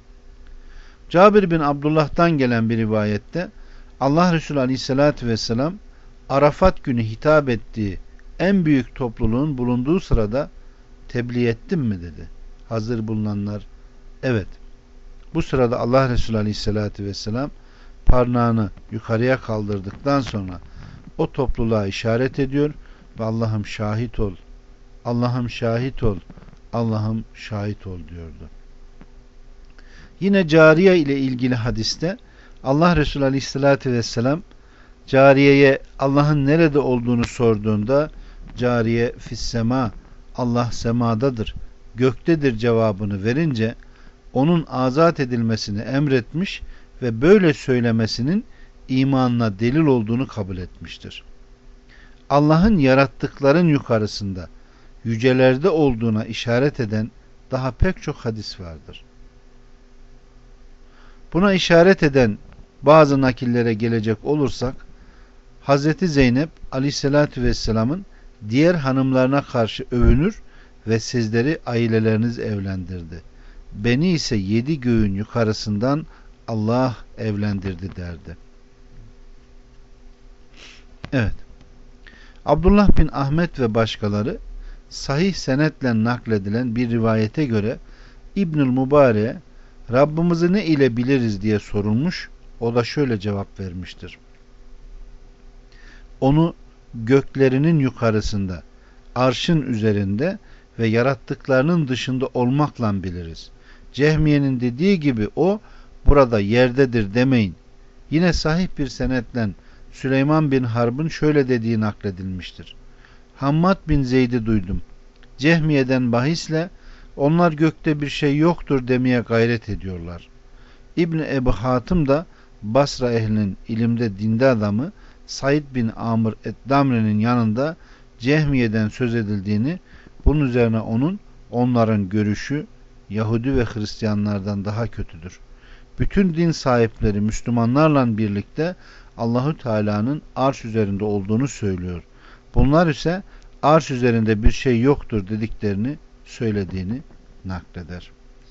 Cabir bin Abdullah'tan gelen bir rivayette Allah Resulü Aleyhisselatü Vesselam Arafat günü hitap ettiği en büyük topluluğun bulunduğu sırada "Tebliğ ettim mi?" dedi. Hazır bulunanlar "Evet." Bu sırada Allah Resulü Aleyhisselatü Vesselam parmağını yukarıya kaldırdıktan sonra o topluluğa işaret ediyor ve "Allah'ım şahit ol, Allah'ım şahit ol, Allah'ım şahit ol" diyordu. Yine cariye ile ilgili hadiste Allah Resulü Aleyhisselatü Vesselam cariyeye Allah'ın nerede olduğunu sorduğunda cariye "Fissema", Allah semadadır, göktedir cevabını verince onun azat edilmesini emretmiş ve böyle söylemesinin imanına delil olduğunu kabul etmiştir. Allah'ın yarattıkların yukarısında, yücelerde olduğuna işaret eden daha pek çok hadis vardır. Buna işaret eden bazı nakillere gelecek olursak, Hazreti Zeynep Aleyhisselatü Vesselam'ın diğer hanımlarına karşı övünür ve "Sizleri aileleriniz evlendirdi. Beni ise 7 göğün yukarısından Allah evlendirdi" derdi. Evet. Abdullah bin Ahmet ve başkaları sahih senetle nakledilen bir rivayete göre İbnül Mübarek'e "Rabbimizi ne ile biliriz?" diye sorulmuş. O da şöyle cevap vermiştir: "Onu göklerinin yukarısında, arşın üzerinde ve yarattıklarının dışında olmakla biliriz. Cehmiye'nin dediği gibi o burada yerdedir demeyin." Yine sahih bir senetle Süleyman bin Harb'ın şöyle dediği nakledilmiştir: "Hammad bin Zeyd'i duydum. Cehmiye'den bahisle onlar gökte bir şey yoktur demeye gayret ediyorlar." İbni Ebu Hatım da Basra ehlinin ilimde dinde adamı Said bin Amr et-Damri'nin yanında Cehmiye'den söz edildiğini, bunun üzerine onların görüşü Yahudi ve Hristiyanlardan daha kötüdür. Bütün din sahipleri Müslümanlarla birlikte Allahü Teala'nın arş üzerinde olduğunu söylüyor. Bunlar ise arş üzerinde bir şey yoktur dediklerini söylediğini nakleder.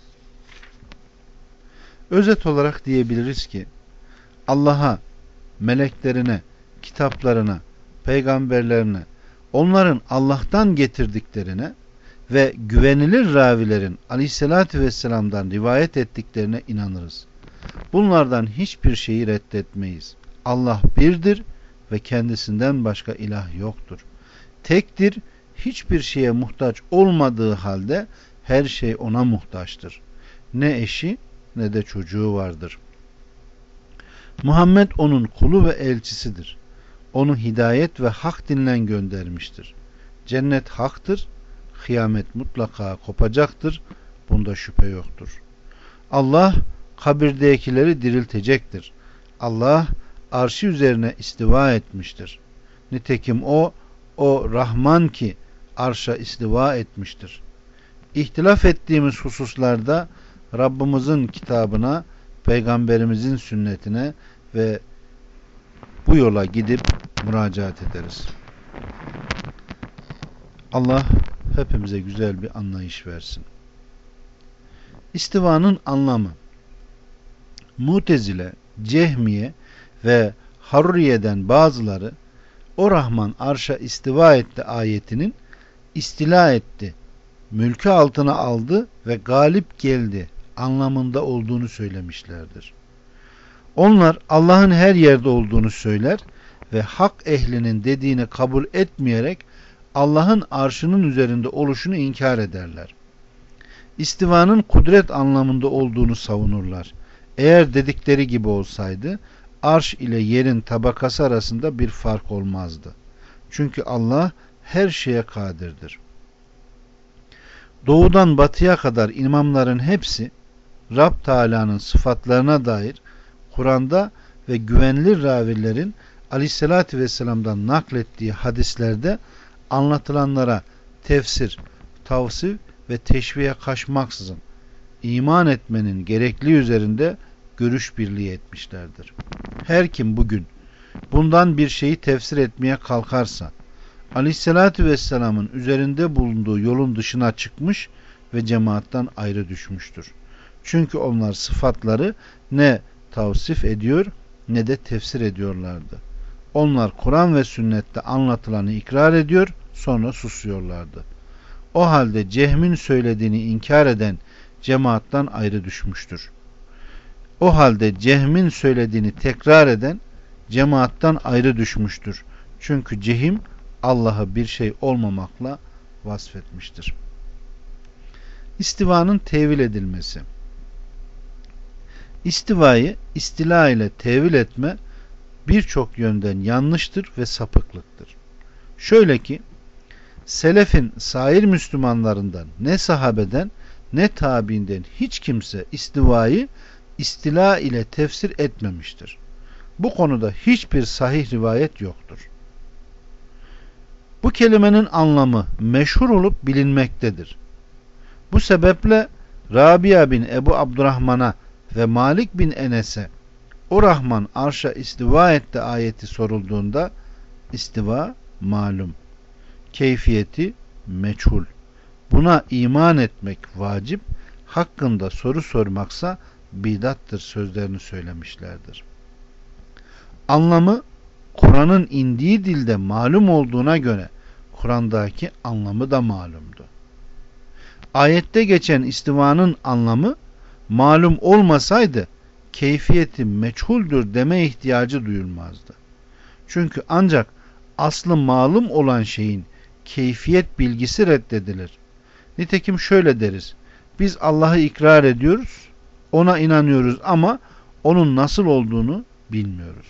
Özet olarak diyebiliriz ki Allah'a, meleklerine, kitaplarına, peygamberlerine, onların Allah'tan getirdiklerine ve güvenilir ravilerin Aleyhisselatü Vesselam'dan rivayet ettiklerine inanırız. Bunlardan hiçbir şeyi reddetmeyiz. Allah birdir ve kendisinden başka ilah yoktur. Tektir, hiçbir şeye muhtaç olmadığı halde her şey ona muhtaçtır. Ne eşi ne de çocuğu vardır. Muhammed onun kulu ve elçisidir. Onu hidayet ve hak dinlen göndermiştir. Cennet haktır, kıyamet mutlaka kopacaktır. Bunda şüphe yoktur. Allah kabirdekileri diriltecektir. Allah arşı üzerine istiva etmiştir. Nitekim o Rahman ki arşa istiva etmiştir. İhtilaf ettiğimiz hususlarda Rabbimizin kitabına, Peygamberimizin sünnetine ve bu yola gidip müracaat ederiz. Allah hepimize güzel bir anlayış versin. İstivanın anlamı: Mutezile, Cehmiye ve Haruriye'den bazıları O Rahman arşa istiva etti ayetinin istila etti, mülkü altına aldı ve galip geldi anlamında olduğunu söylemişlerdir. Onlar Allah'ın her yerde olduğunu söyler ve hak ehlinin dediğini kabul etmeyerek Allah'ın arşının üzerinde oluşunu inkar ederler. İstivanın kudret anlamında olduğunu savunurlar. Eğer dedikleri gibi olsaydı arş ile yerin tabakası arasında bir fark olmazdı. Çünkü Allah her şeye kadirdir. Doğudan batıya kadar imamların hepsi Rab Teala'nın sıfatlarına dair Kur'an'da ve güvenilir ravilerin Aleyhisselatü Vesselam'dan naklettiği hadislerde anlatılanlara tefsir, tavsif ve teşviğe kaçmaksızın iman etmenin gerekliliği üzerinde görüş birliği etmişlerdir. Her kim bugün bundan bir şeyi tefsir etmeye kalkarsa Aleyhisselatü Vesselam'ın üzerinde bulunduğu yolun dışına çıkmış ve cemaattan ayrı düşmüştür. Çünkü onlar sıfatları ne tavsif ediyor ne de tefsir ediyorlardı. Onlar Kur'an ve sünnette anlatılanı ikrar ediyor, sonra susuyorlardı. O halde Cehm'in söylediğini inkar eden cemaattan ayrı düşmüştür. O halde Cehm'in söylediğini tekrar eden cemaattan ayrı düşmüştür. Çünkü Cehim Allah'ı bir şey olmamakla vasfetmiştir. İstivanın tevil edilmesi. İstivayı istila ile tevil etme birçok yönden yanlıştır ve sapıklıktır. Şöyle ki, selefin sair Müslümanlarından ne sahabeden ne tabiinden hiç kimse istivayı istila ile tefsir etmemiştir. Bu konuda hiçbir sahih rivayet yoktur. Bu kelimenin anlamı meşhur olup bilinmektedir. Bu sebeple Rabia bin Ebu Abdurrahman'a ve Malik bin Enes'e o Rahman arşa istiva etti ayeti sorulduğunda istiva malum, keyfiyeti meçhul, buna iman etmek vacip, hakkında soru sormaksa bidattır sözlerini söylemişlerdir. Anlamı Kur'an'ın indiği dilde malum olduğuna göre Kur'an'daki anlamı da malumdu. Ayette geçen istivanın anlamı malum olmasaydı keyfiyeti meçhuldür deme ihtiyacı duyulmazdı. Çünkü ancak aslı malum olan şeyin keyfiyet bilgisi reddedilir. Nitekim şöyle deriz: biz Allah'ı ikrar ediyoruz, ona inanıyoruz ama onun nasıl olduğunu bilmiyoruz.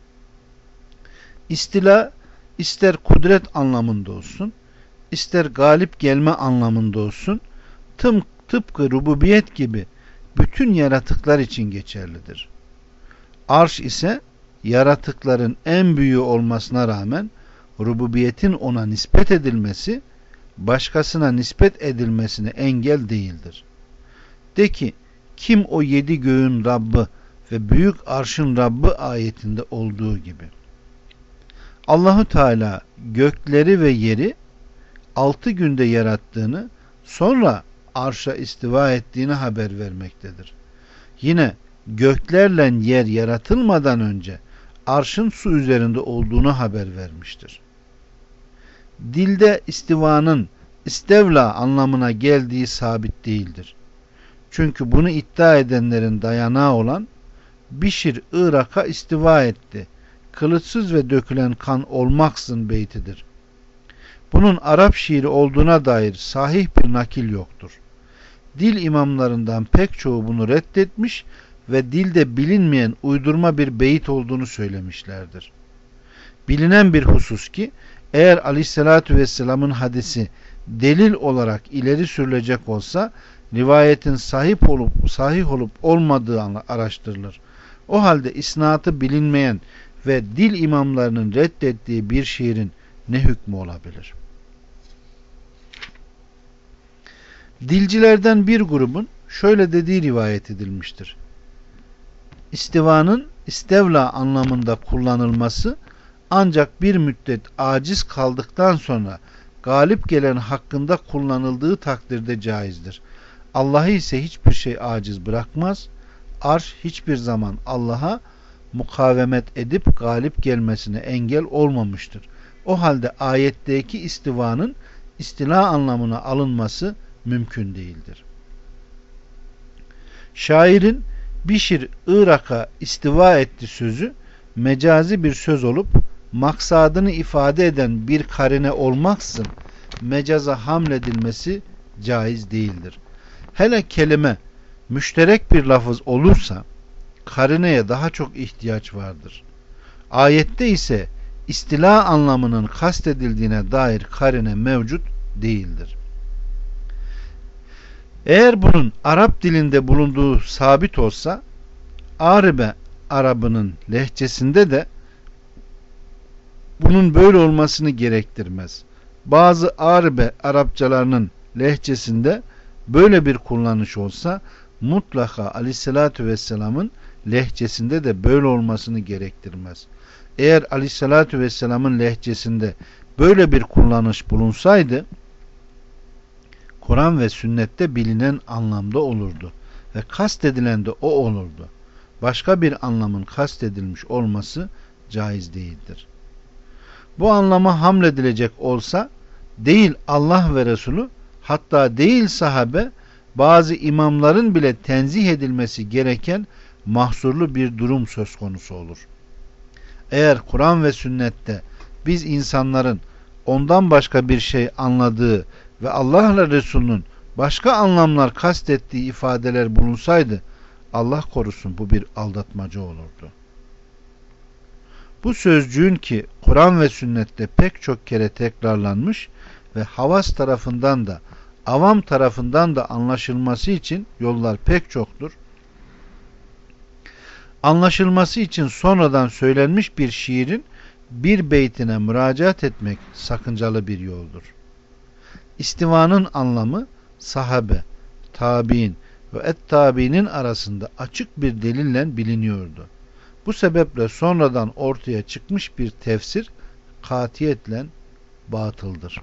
İstila ister kudret anlamında olsun, ister galip gelme anlamında olsun, tıpkı rububiyet gibi bütün yaratıklar için geçerlidir. Arş ise yaratıkların en büyüğü olmasına rağmen rububiyetin ona nispet edilmesi, başkasına nispet edilmesine engel değildir. De ki, kim o 7 göğün Rabbi ve büyük arşın Rabbi ayetinde olduğu gibi. Allahu Teala gökleri ve yeri 6 günde yarattığını, sonra arşa istiva ettiğini haber vermektedir. Yine göklerle yer yaratılmadan önce arşın su üzerinde olduğunu haber vermiştir. Dilde istivanın istevla anlamına geldiği sabit değildir. Çünkü bunu iddia edenlerin dayanağı olan Bişir Irak'a istiva etti, kılıçsız ve dökülen kan olmaksızın beytidir. Bunun Arap şiiri olduğuna dair sahih bir nakil yoktur. Dil imamlarından pek çoğu bunu reddetmiş ve dilde bilinmeyen uydurma bir beyit olduğunu söylemişlerdir. Bilinen bir husus ki, eğer Aleyhisselatü Vesselam'ın hadisi delil olarak ileri sürülecek olsa, rivayetin sahih olup olmadığı araştırılır. O halde isnatı bilinmeyen ve dil imamlarının reddettiği bir şiirin ne hükmü olabilir? Dilcilerden bir grubun şöyle dediği rivayet edilmiştir: İstivanın istevla anlamında kullanılması ancak bir müddet aciz kaldıktan sonra galip gelen hakkında kullanıldığı takdirde caizdir. Allah'ı ise hiçbir şey aciz bırakmaz. Arş hiçbir zaman Allah'a mukavemet edip galip gelmesine engel olmamıştır. O halde ayetteki istivanın istila anlamına alınması mümkün değildir. Şairin Bişir Irak'a istiva etti sözü mecazi bir söz olup maksadını ifade eden bir karine olmaksızın mecaza hamledilmesi caiz değildir. Hele kelime müşterek bir lafız olursa karineye daha çok ihtiyaç vardır. Ayette ise istila anlamının kastedildiğine dair karine mevcut değildir. Eğer bunun Arap dilinde bulunduğu sabit olsa Aribe Arabının lehçesinde de bunun böyle olmasını gerektirmez. Bazı Aribe Arapçalarının lehçesinde böyle bir kullanış olsa mutlaka Aleyhisselatü Vesselam'ın lehçesinde de böyle olmasını gerektirmez. Eğer Aleyhisselatü Vesselam'ın lehçesinde böyle bir kullanış bulunsaydı Kur'an ve sünnette bilinen anlamda olurdu ve kastedilen de o olurdu. Başka bir anlamın kastedilmiş olması caiz değildir. Bu anlama hamledilecek olsa değil Allah ve Resulü, hatta değil sahabe, bazı imamların bile tenzih edilmesi gereken mahsurlu bir durum söz konusu olur. Eğer Kur'an ve sünnette biz insanların ondan başka bir şey anladığı ve Allah'la Resulünün başka anlamlar kastettiği ifadeler bulunsaydı, Allah korusun, bu bir aldatmaca olurdu. Bu sözcüğün ki Kur'an ve sünnette pek çok kere tekrarlanmış ve havas tarafından da avam tarafından da anlaşılması için yollar pek çoktur. Anlaşılması için sonradan söylenmiş bir şiirin bir beytine müracaat etmek sakıncalı bir yoldur. İstivanın anlamı sahabe, tabi'in ve et-tabi'nin arasında açık bir delille biliniyordu. Bu sebeple sonradan ortaya çıkmış bir tefsir katiyetle batıldır.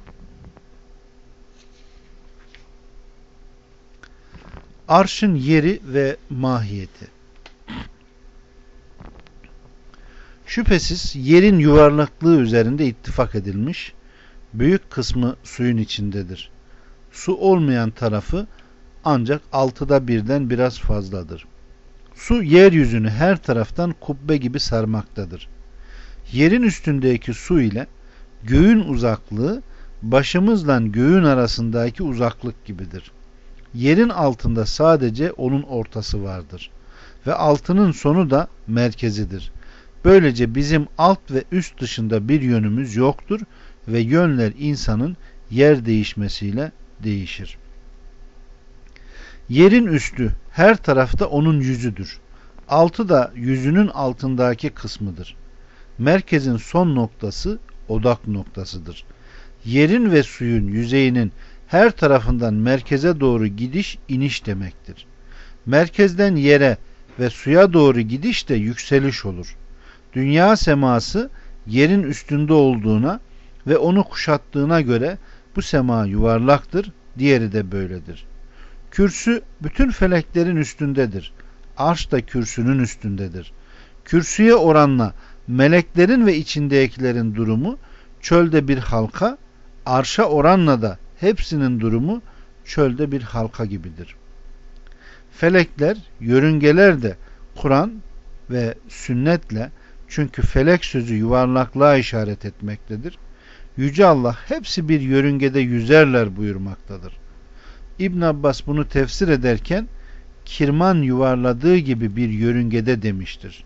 Arşın yeri ve mahiyeti. Şüphesiz yerin yuvarlaklığı üzerinde ittifak edilmiş, büyük kısmı suyun içindedir. Su olmayan tarafı ancak 6'da 1'den biraz fazladır. Su yeryüzünü her taraftan kubbe gibi sarmaktadır. Yerin üstündeki su ile göğün uzaklığı başımızla göğün arasındaki uzaklık gibidir. Yerin altında sadece onun ortası vardır ve altının sonu da merkezidir. Böylece bizim alt ve üst dışında bir yönümüz yoktur ve yönler insanın yer değişmesiyle değişir. Yerin üstü her tarafta onun yüzüdür. Altı da yüzünün altındaki kısmıdır. Merkezin son noktası odak noktasıdır. Yerin ve suyun yüzeyinin her tarafından merkeze doğru gidiş iniş demektir. Merkezden yere ve suya doğru gidiş de yükseliş olur. Dünya seması yerin üstünde olduğuna ve onu kuşattığına göre bu sema yuvarlaktır, diğeri de böyledir. Kürsü bütün feleklerin üstündedir. Arş da kürsünün üstündedir. Kürsüye oranla meleklerin ve içindekilerin durumu çölde bir halka, arşa oranla da hepsinin durumu çölde bir halka gibidir. Felekler, yörüngeler de Kur'an ve sünnetle, çünkü felek sözü yuvarlaklığa işaret etmektedir. Yüce Allah hepsi bir yörüngede yüzerler buyurmaktadır. İbn Abbas bunu tefsir ederken kirman yuvarladığı gibi bir yörüngede demiştir.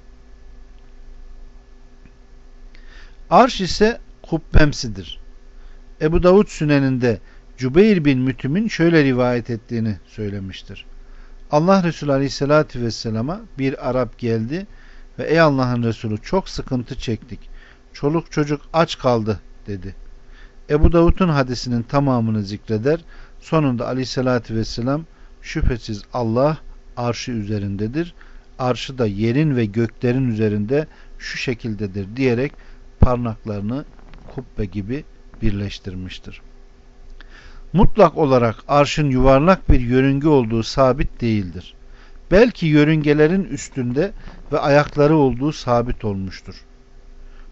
Arş ise kubbemsidir. Ebu Davud Sünen'inde Cübeyr bin Mütüm'ün şöyle rivayet ettiğini söylemiştir. Allah Resulü Aleyhisselatü Vesselam'a bir Arap geldi ve ey Allah'ın Resulü, çok sıkıntı çektik. Çoluk çocuk aç kaldı dedi. Ebu Davud'un hadisinin tamamını zikreder. Sonunda Aleyhisselatü Vesselam şüphesiz Allah arşı üzerindedir. Arşı da yerin ve göklerin üzerinde şu şekildedir diyerek parmaklarını kubbe gibi birleştirmiştir. Mutlak olarak arşın yuvarlak bir yörünge olduğu sabit değildir. Belki yörüngelerin üstünde ve ayakları olduğu sabit olmuştur.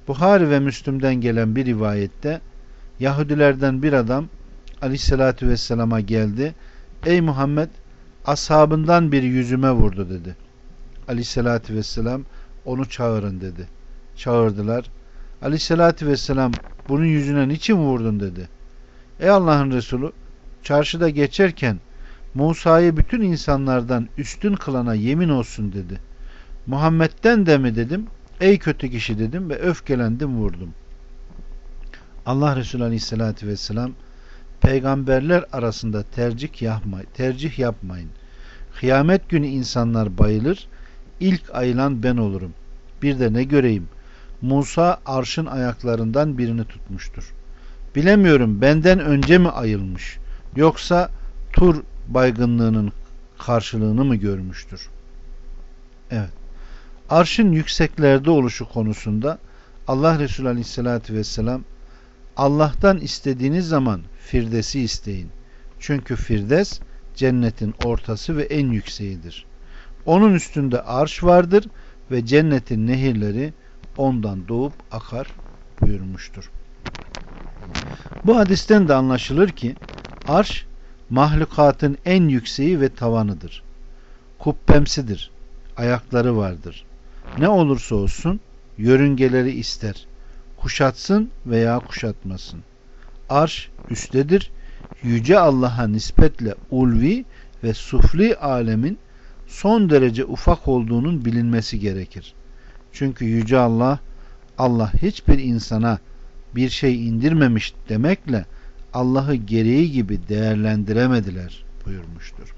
Buhari ve Müslim'den gelen bir rivayette Yahudilerden bir adam Aleyhisselatü Vesselam'a geldi. Ey Muhammed, ashabından biri yüzüme vurdu dedi. Aleyhisselatü Vesselam onu çağırın dedi. Çağırdılar. Aleyhisselatü Vesselam bunun yüzüne niçin vurdun dedi. Ey Allah'ın Resulü, çarşıda geçerken Musa'yı bütün insanlardan üstün kılana yemin olsun dedi. Muhammed'den de mi dedim. Ey kötü kişi dedim ve öfkelendim vurdum. Allah Resulü Aleyhisselatü Vesselam peygamberler arasında tercih yapmayın. Kıyamet günü insanlar bayılır. İlk ayılan ben olurum. Bir de ne göreyim? Musa arşın ayaklarından birini tutmuştur. Bilemiyorum benden önce mi ayılmış yoksa Tur baygınlığının karşılığını mı görmüştür? Evet. Arşın yükseklerde oluşu konusunda Allah Resulü Aleyhisselatü Vesselam Allah'tan istediğiniz zaman Firdevs'i isteyin. Çünkü Firdevs cennetin ortası ve en yükseğidir. Onun üstünde arş vardır ve cennetin nehirleri ondan doğup akar buyurmuştur. Bu hadisten de anlaşılır ki arş mahlukatın en yükseği ve tavanıdır. Kubbemsidir. Ayakları vardır. Ne olursa olsun yörüngeleri ister. Kuşatsın veya kuşatmasın. Arş üsttedir. Yüce Allah'a nispetle ulvi ve sufli alemin son derece ufak olduğunun bilinmesi gerekir. Çünkü Yüce Allah hiçbir insana bir şey indirmemiş demekle Allah'ı gereği gibi değerlendiremediler buyurmuştur.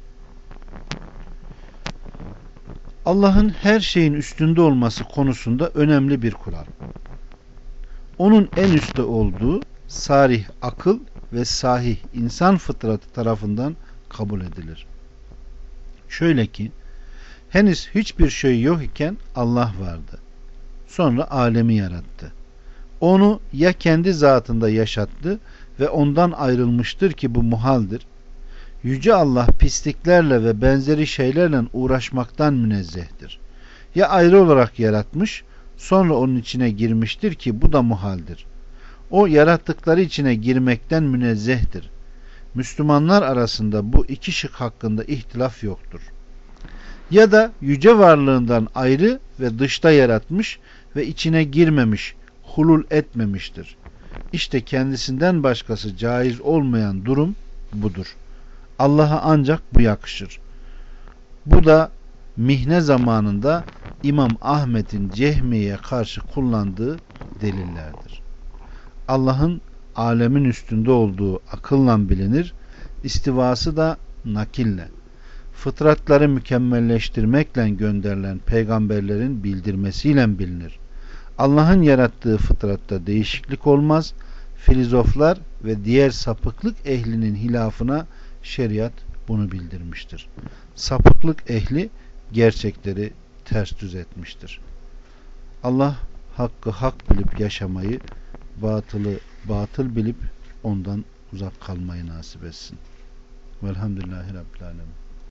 Allah'ın her şeyin üstünde olması konusunda önemli bir kural. Onun en üstte olduğu sarih akıl ve sahih insan fıtratı tarafından kabul edilir. Şöyle ki henüz hiçbir şey yok iken Allah vardı. Sonra alemi yarattı. Onu ya kendi zatında yaşattı ve ondan ayrılmıştır ki bu muhaldir. Yüce Allah pisliklerle ve benzeri şeylerle uğraşmaktan münezzehtir. Ya ayrı olarak yaratmış, sonra onun içine girmiştir ki bu da muhaldir. O yarattıkları içine girmekten münezzehtir. Müslümanlar arasında bu iki şık hakkında ihtilaf yoktur. Ya da yüce varlığından ayrı ve dışta yaratmış ve içine girmemiş, hulul etmemiştir. İşte kendisinden başkası caiz olmayan durum budur. Allah'a ancak bu yakışır. Bu da mihne zamanında İmam Ahmet'in Cehmiye'ye karşı kullandığı delillerdir. Allah'ın alemin üstünde olduğu akılla bilinir, istivası da nakille, fıtratları mükemmelleştirmekle gönderilen peygamberlerin bildirmesiyle bilinir. Allah'ın yarattığı fıtratta değişiklik olmaz, filozoflar ve diğer sapıklık ehlinin hilafına şeriat bunu bildirmiştir. Sapıklık ehli gerçekleri ters düz etmiştir. Allah hakkı hak bilip yaşamayı, batılı batıl bilip ondan uzak kalmayı nasip etsin. Velhamdülillahi Rabbil Alemin.